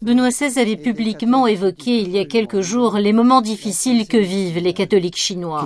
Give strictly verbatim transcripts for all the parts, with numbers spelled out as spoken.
Benoît seize avait publiquement évoqué il y a quelques jours les moments difficiles que vivent les catholiques chinois.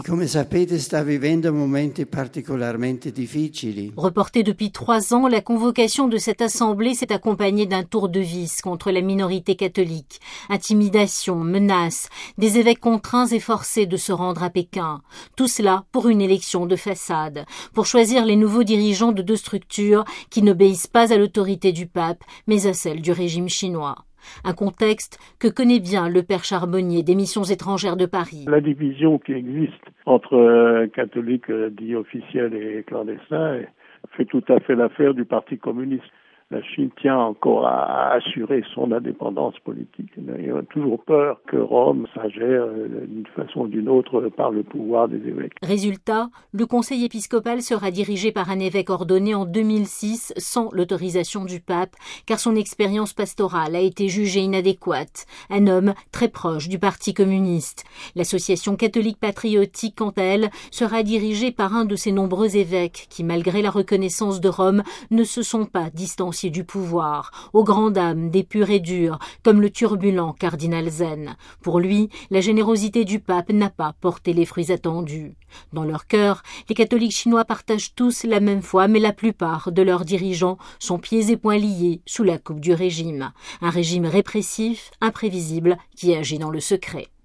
Reportée depuis trois ans, la convocation de cette assemblée s'est accompagnée d'un tour de vis contre la minorité catholique. Intimidation, menaces, des évêques contraints et forcés de se rendre à Pékin. Tout cela pour une élection de façade, pour choisir les nouveaux dirigeants de deux structures qui n'obéissent pas à l'autorité du pape, mais à celle du régime chinois. Un contexte que connaît bien le père Charbonnier des Missions étrangères de Paris. La division qui existe entre euh, catholiques euh, dits officiels et clandestins fait tout à fait l'affaire du Parti communiste. La Chine tient encore à assurer son indépendance politique. Il a toujours peur que Rome s'ingère d'une façon ou d'une autre par le pouvoir des évêques. Résultat, le conseil épiscopal sera dirigé par un évêque ordonné en deux mille six sans l'autorisation du pape, car son expérience pastorale a été jugée inadéquate. Un homme très proche du Parti communiste. L'association catholique patriotique, quant à elle, sera dirigée par un de ses nombreux évêques qui, malgré la reconnaissance de Rome, ne se sont pas distancés du pouvoir, aux grandes dames des purs et durs, comme le turbulent cardinal Zen. Pour lui, la générosité du pape n'a pas porté les fruits attendus. Dans leur cœur, les catholiques chinois partagent tous la même foi, mais la plupart de leurs dirigeants sont pieds et poings liés sous la coupe du régime. Un régime répressif, imprévisible, qui agit dans le secret.